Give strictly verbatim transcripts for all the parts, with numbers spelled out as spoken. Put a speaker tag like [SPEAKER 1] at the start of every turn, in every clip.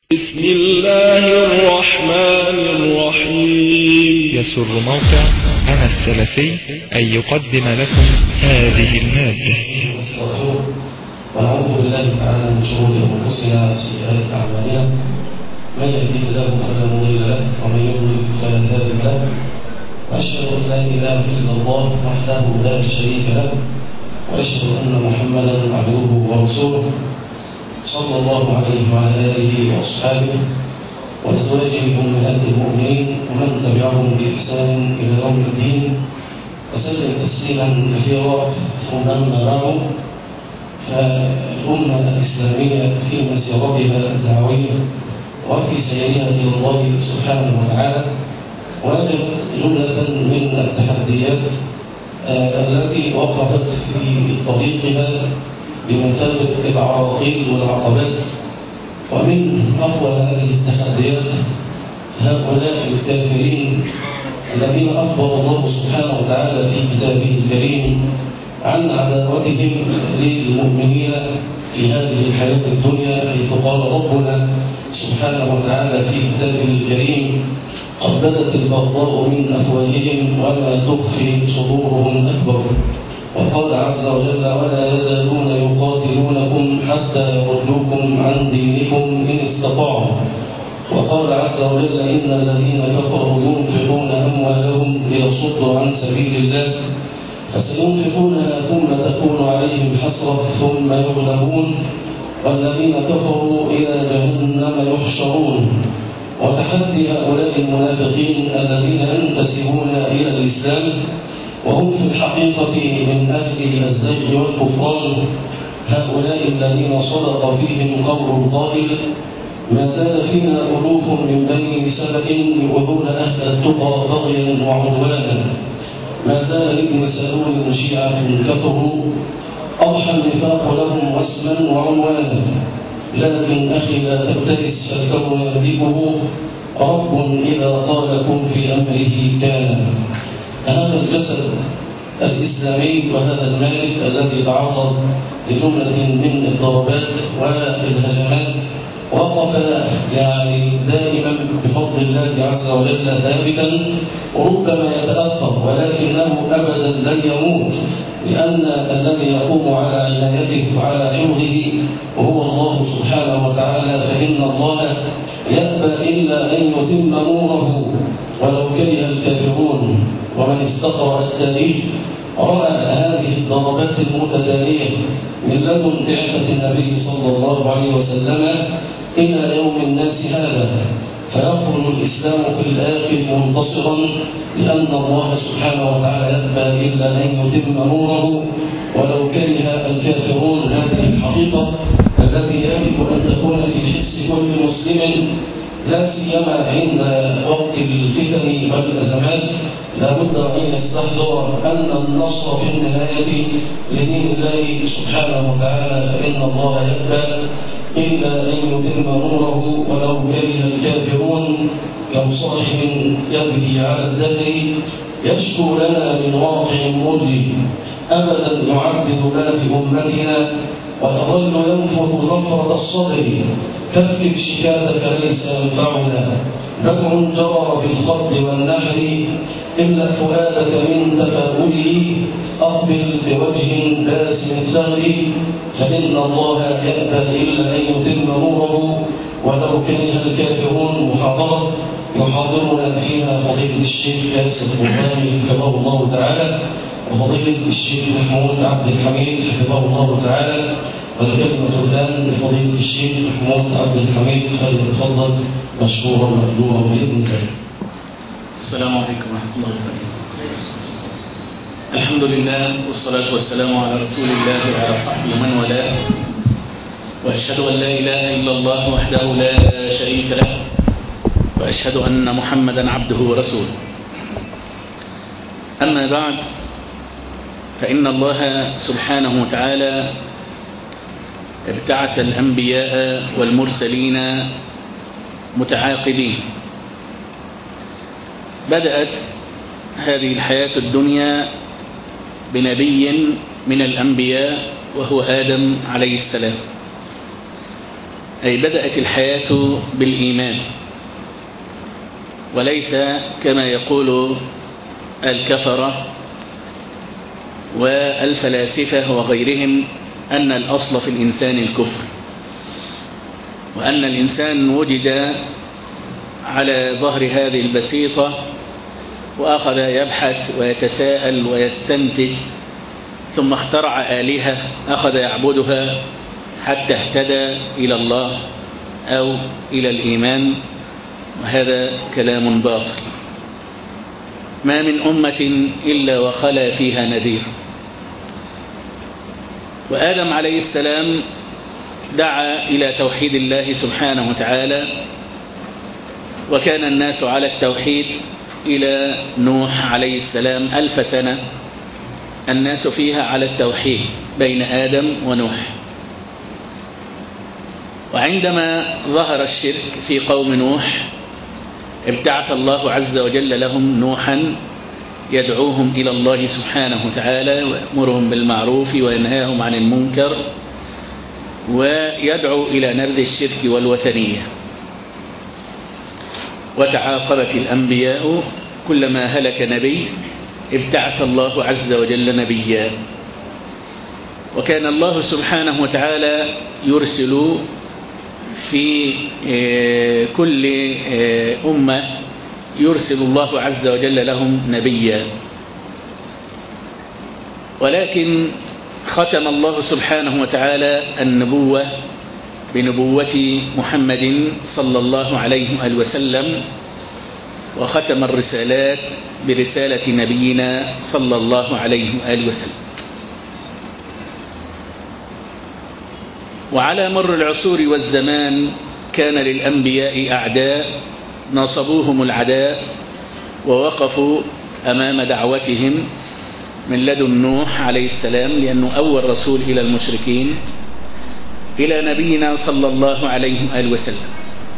[SPEAKER 1] بسم الله الرحمن الرحيم.
[SPEAKER 2] يسر موقع أنا السلفي أن يقدم لكم هذه المادة.
[SPEAKER 3] ونعوذ بالله تعالى من شرور أنفسنا وسيئات أعمالنا، من يهده الله فلا مضل له ومن يضلل فلا هادي له، وأشهد أن لا إله إلا الله وحده لا شريك له، وأشهد أن محمدا عبده ورسوله صلى الله عليه وعلى آله وأصحابه وأزواجه أمهات المؤمنين ومن تبعهم بإحسان إلى يوم الدين، وسلم تسليما كثيرا. ثم أما بعد، فالأمة الإسلامية في مسيرتها الدعوية وفي سيرها إلى الله سبحانه وتعالى واجهت جملة من التحديات التي وقفت في طريقها بمثابة العراقيل والعقبات. ومن أقوى هذه التحديات هؤلاء الكافرين الذين أخبر الله سبحانه وتعالى في كتابه الكريم عن عداوتهم للمؤمنين في هذه الحياة الدنيا، حيث قال ربنا سبحانه وتعالى في كتابه الكريم: قد بدت البغضاء من أفواههم وما تخفي صدورهم أكبر. وقال عز وجل: ولا يزالون يقاتلونكم حتى يردوكم عن دينكم إن استطاعوا. وقال عز وجل: إن الذين كفروا ينفقون أموالهم ليصدوا عن سبيل الله فسينفقونها ثم تكون عليهم حسرة ثم يغلبون والذين كفروا إلى جهنم يحشرون. وتحدي هؤلاء المنافقين الذين ينتسبون إلى الإسلام وهم في الحقيقة من أهل الزيغ والكفران، هؤلاء الذين صدق فيهم قول القائل: ما زال فينا ألوف من بني سبأ يؤذون أهل التقى بغيا وعدوانا، ما زال ابن سلول شيعة كفروا أضحى النفاق لهم واسما وعنوانا، لكن أخي لا تبتئس فالكون يملكه رب إذا قال كن في أمره كان. هذا الجسد الإسلامي وهذا المالك الذي تعرض لجملة من الضربات والهجمات وقف يعني دائما بفضل الله عز وجل ثابتا، وربما يتأثر ولكنه أبدا لن يموت، لأن الذي يقوم على عنايته وعلى حفظه وهو الله سبحانه وتعالى، فإن الله يأبى إلا أن يتم نوره ولو كره الكافرون. ومن استقرأ التاريخ رأى هذه الضربات المتتالية من لدن بعثة النبي صلى الله عليه وسلم إلى يوم الناس هذا، فيخرج الإسلام في الآخر منتصرا، لأن الله سبحانه وتعالى يأبى إلا أن يتم نوره ولو كره الكافرون. هذه الحقيقة التي يجب أن تكون في حس كل مسلم، لا سيما عند وقت الفتن والأزمات، لا بد أن يستحضر أن النصر في النهاية لدين الله سبحانه وتعالى، فإن الله يأبى إلا أن يتم نوره ولو كره الكافرون. كم صاحب يبكي على الدهر يشكو لنا من واقع مرجي، أبدا يعبد ما بأمتنا ويظل ينفث زفرة الصدر، كفك شكاتك ليس ينفعنا، دمع جرى بالخد والنحر، املأ فؤادك من تفاؤله، أقبل بوجه باسم ثغر، فإن الله يأبى إلا أن يتم نوره ولو كره الكافرون. محاضرة يحاضرنا فيها فضيلة الشيخ ياسر القرآني حفظه الله تعالى، وفضيلة الشيخ محمود عبد الحميد حفظه الله تعالى. والكلمة الآن لفضيلة الشيخ محمود عبد الحميد، فليتفضل مشكورا مقدورا بإذن الله.
[SPEAKER 4] السلام عليكم ورحمة الله وبركاته. الحمد لله والصلاة والسلام على رسول الله وعلى صحبه ومن والاه، وأشهد أن لا إله إلا الله وحده لا شريك له، وأشهد أن محمدا عبده ورسوله. أما بعد، فإن الله سبحانه وتعالى ابتعث الأنبياء والمرسلين متعاقبين. بدأت هذه الحياة الدنيا بنبي من الأنبياء وهو آدم عليه السلام، أي بدأت الحياة بالإيمان، وليس كما يقول الكفرة والفلاسفة وغيرهم أن الأصل في الإنسان الكفر، وأن الإنسان وجد على ظهر هذه البسيطة وأخذ يبحث ويتساءل ويستنتج، ثم اخترع آلهة أخذ يعبدها حتى اهتدى إلى الله أو إلى الإيمان، وهذا كلام باطل. ما من أمة إلا وخلا فيها نذير. وآدم عليه السلام دعا إلى توحيد الله سبحانه وتعالى، وكان الناس على التوحيد إلى نوح عليه السلام ألف سنة الناس فيها على التوحيد بين آدم ونوح. وعندما ظهر الشرك في قوم نوح ابتعث الله عز وجل لهم نوحا يدعوهم إلى الله سبحانه وتعالى ويأمرهم بالمعروف وينهاهم عن المنكر ويدعو إلى نبذ الشرك والوثنية. وتعاقبت الأنبياء، كلما هلك نبي ابتعث الله عز وجل نبيا. وكان الله سبحانه وتعالى يرسل في كل أمة يرسل الله عز وجل لهم نبيا، ولكن ختم الله سبحانه وتعالى النبوة بنبوة محمد صلى الله عليه وآله وسلم، وختم الرسالات برسالة نبينا صلى الله عليه وآله وسلم. وعلى مر العصور والزمان كان للأنبياء أعداء ناصبوهم العداء ووقفوا أمام دعوتهم من لدن نوح عليه السلام، لأنه أول رسول إلى المشركين، إلى نبينا صلى الله عليه وآله وسلم.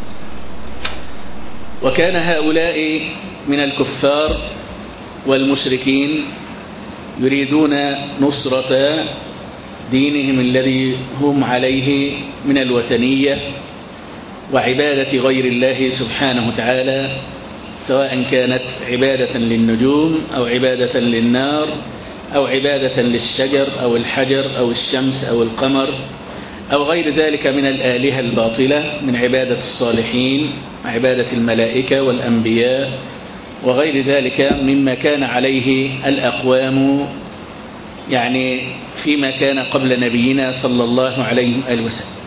[SPEAKER 4] وكان هؤلاء من الكفار والمشركين يريدون نصرة دينهم الذي هم عليه من الوثنية وعبادة غير الله سبحانه وتعالى، سواء كانت عبادة للنجوم أو عبادة للنار أو عبادة للشجر أو الحجر أو الشمس أو القمر أو غير ذلك من الآلهة الباطلة، من عبادة الصالحين وعبادة الملائكة والأنبياء وغير ذلك مما كان عليه الأقوام يعني فيما كان قبل نبينا صلى الله عليه وآله وسلم.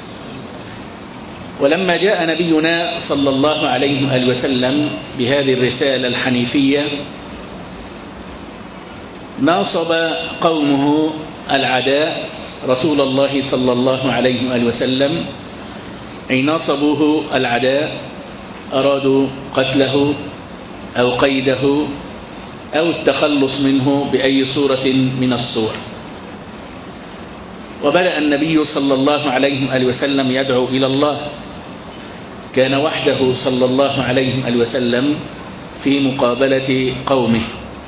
[SPEAKER 4] ولما جاء نبينا صلى الله عليه وآله وسلم بهذه الرسالة الحنيفية ناصب قومه العداء رسول الله صلى الله عليه وآله وسلم، أي ناصبوه العداء، أرادوا قتله أو قيده أو التخلص منه بأي صورة من الصور. وبدأ النبي صلى الله عليه وآله وسلم يدعو إلى الله، كان وحده صلى الله عليه وآله وسلم في مقابلة قومه،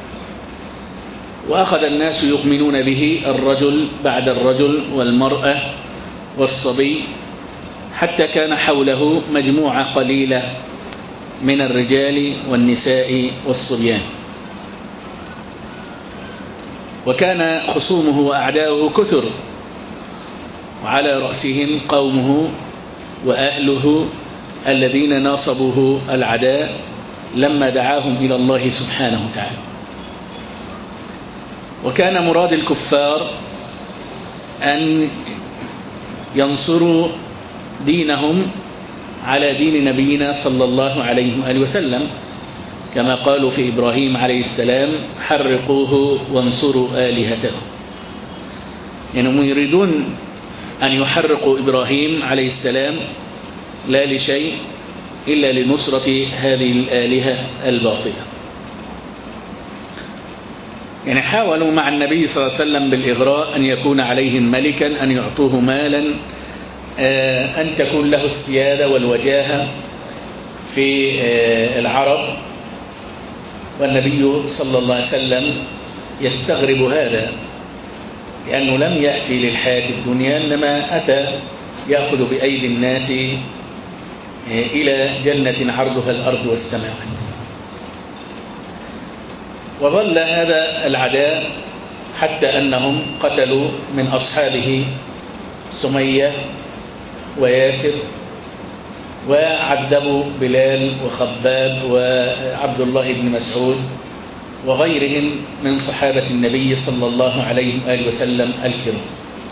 [SPEAKER 4] وأخذ الناس يؤمنون به الرجل بعد الرجل والمرأة والصبي، حتى كان حوله مجموعة قليلة من الرجال والنساء والصبيان. وكان خصومه وأعداؤه كثر، وعلى رأسهم قومه وأهله الذين ناصبوه العداء لما دعاهم إلى الله سبحانه وتعالى. وكان مراد الكفار أن ينصروا دينهم على دين نبينا صلى الله عليه وآله وسلم، كما قالوا في إبراهيم عليه السلام: حرقوه وانصروا آلهته. يعني يريدون أن يحرقوا إبراهيم عليه السلام لا لشيء إلا لنصرة هذه الآلهة الباطلة. يعني حاولوا مع النبي صلى الله عليه وسلم بالإغراء أن يكون عليهم ملكا، أن يعطوه مالا، أن تكون له السيادة والوجاهة في العرب، والنبي صلى الله عليه وسلم يستغرب هذا، لأنه لم يأتي للحياة الدنيا، إنما أتى يأخذ بأيدي الناس إلى جنة عرضها الأرض والسماوات. وظل هذا العداء حتى أنهم قتلوا من أصحابه سمية وياسر، وعذبوا بلال وخباب وعبد الله بن مسعود وغيرهم من صحابة النبي صلى الله عليه وآله وسلم الكرام.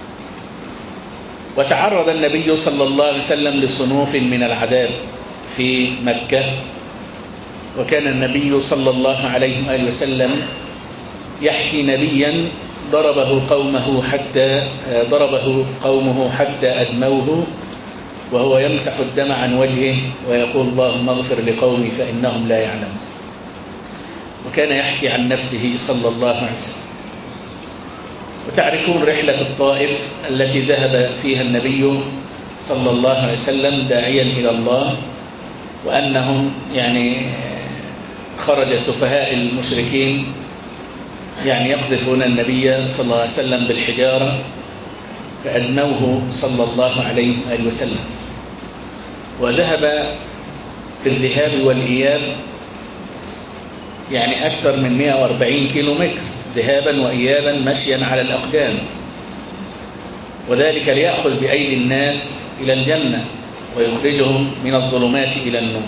[SPEAKER 4] وتعرض النبي صلى الله عليه وسلم لصنوف من العذاب في مكة، وكان النبي صلى الله عليه وآله وسلم يحكي نبيا ضربه قومه حتى ضربه قومه حتى أدموه وهو يمسح الدم عن وجهه ويقول اللهم اغفر لقومي فإنهم لا يعلمون. وكان يحكي عن نفسه صلى الله عليه وسلم. وتعرفون رحلة الطائف التي ذهب فيها النبي صلى الله عليه وسلم داعيا إلى الله، وأنهم يعني خرج سفهاء المشركين يعني يقذفون النبي صلى الله عليه وسلم بالحجارة فأدموه صلى الله عليه وآله وسلم. وذهب في الذهاب والإياب يعني أكثر من مئة وأربعين كيلو متر ذهابا وإيابا مشيا على الأقدام، وذلك ليأخذ بأيدي الناس إلى الجنة ويخرجهم من الظلمات إلى النور.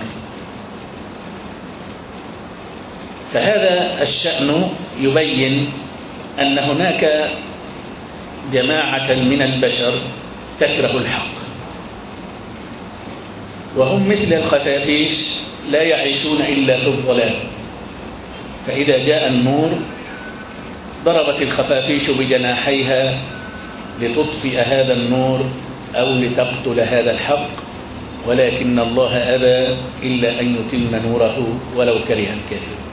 [SPEAKER 4] فهذا الشأن يبين أن هناك جماعة من البشر تكره الحق، وهم مثل الخفافيش لا يعيشون إلا في الظلام، فإذا جاء النور ضربت الخفافيش بجناحيها لتطفئ هذا النور أو لتقتل هذا الحق، ولكن الله أبى إلا أن يتم نوره ولو كره الكافرون.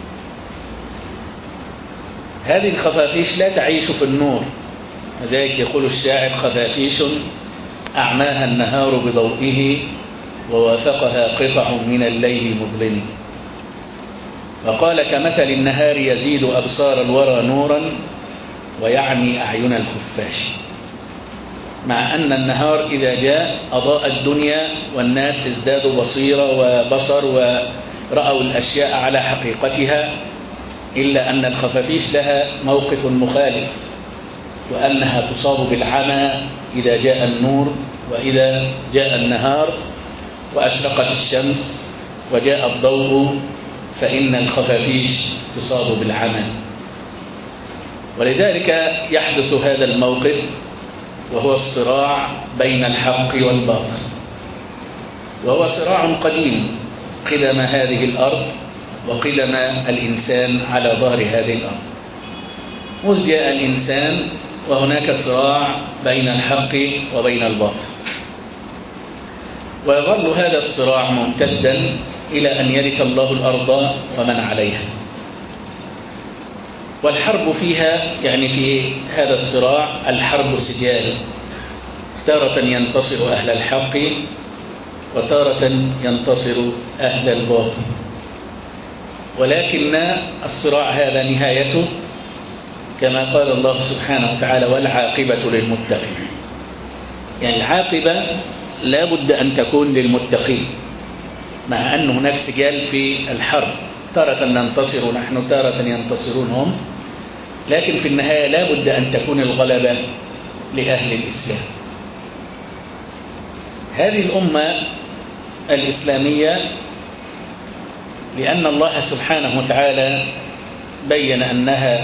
[SPEAKER 4] هذه الخفافيش لا تعيش في النور، لذلك يقول الشاعر خفافيش أعماها النهار بضوئه ووافقها قطع من الليل مظلم. وقال كمثل النهار يزيد أبصار الورى نورا ويعمي أعين الخفاش، مع أن النهار إذا جاء أضاء الدنيا والناس ازدادوا بصيرة وبصر ورأوا الأشياء على حقيقتها، إلا أن الخفافيش لها موقف مخالف، وأنها تصاب بالعمى إذا جاء النور، وإذا جاء النهار وأشرقت الشمس وجاء الضوء فإن الخفافيش تصاب بالعمى. ولذلك يحدث هذا الموقف وهو الصراع بين الحق والباطل، وهو صراع قديم قدم هذه الأرض وقدم الإنسان على ظهر هذه الأرض. مذ جاء الإنسان وهناك صراع بين الحق وبين الباطل، ويظل هذا الصراع ممتدا إلى أن يرث الله الأرض ومن عليها. والحرب فيها يعني في هذا الصراع الحرب سجال، تارة ينتصر أهل الحق وتارة ينتصر أهل الباطل، ولكن الصراع هذا نهايته كما قال الله سبحانه وتعالى والعاقبة للمتقين. يعني العاقبة لا بد أن تكون للمتقين، مع أن هناك سجال في الحرب، تارة ننتصر نحن تارة ينتصرون هم، لكن في النهاية لا بد أن تكون الغلبة لأهل الإسلام. هذه الأمة الإسلامية لأن الله سبحانه وتعالى بين أنها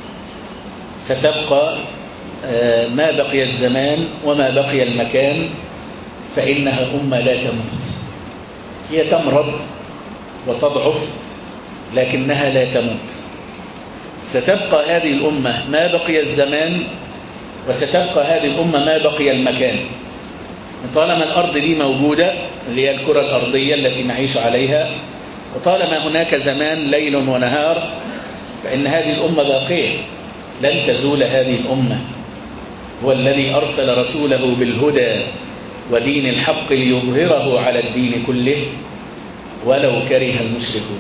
[SPEAKER 4] ستبقى ما بقي الزمان وما بقي المكان، فإنها أمة لا تموت. هي تمرض وتضعف لكنها لا تموت. ستبقى هذه الأمة ما بقي الزمان، وستبقى هذه الأمة ما بقي المكان. طالما الأرض دي موجودة اللي هي الكرة الأرضية التي نعيش عليها، وطالما هناك زمان ليل ونهار، فإن هذه الأمة باقية لن تزول هذه الأمة. هو الذي أرسل رسوله بالهدى ودين الحق ليظهره على الدين كله ولو كره المشركون.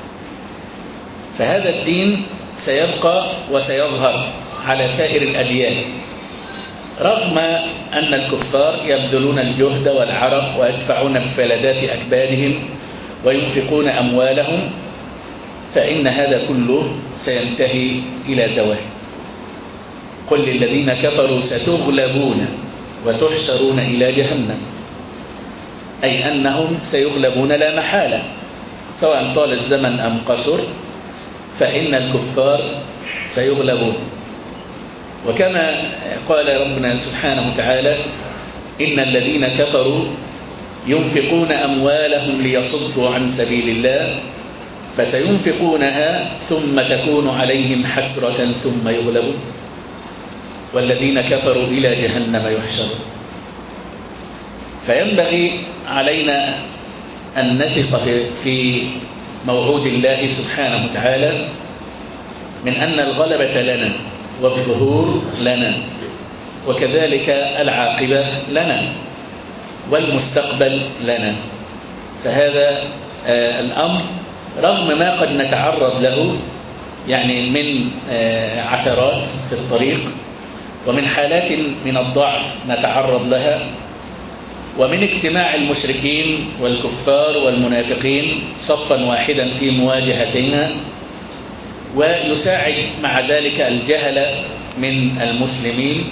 [SPEAKER 4] فهذا الدين سيبقى وسيظهر على سائر الأديان، رغم أن الكفار يبذلون الجهد والعرق ويدفعون بفلذات أكبادهم وينفقون أموالهم، فإن هذا كله سينتهي إلى زوال. قل للذين كفروا ستغلبون وتحشرون إلى جهنم، أي أنهم سيغلبون لا محالة، سواء طال الزمن أم قصر، فإن الكفار سيغلبون. وكما قال ربنا سبحانه وتعالى: إن الذين كفروا ينفقون أموالهم ليصدوا عن سبيل الله فسينفقونها ثم تكون عليهم حسرة ثم يغلبون والذين كفروا إلى جهنم يحشرون. فينبغي علينا أن نثق في موعود الله سبحانه وتعالى من أن الغلبة لنا والظهور لنا، وكذلك العاقبة لنا والمستقبل لنا. فهذا الأمر رغم ما قد نتعرض له يعني من عثرات في الطريق ومن حالات من الضعف نتعرض لها ومن اجتماع المشركين والكفار والمنافقين صفا واحدا في مواجهتنا، ويساعد مع ذلك الجهل من المسلمين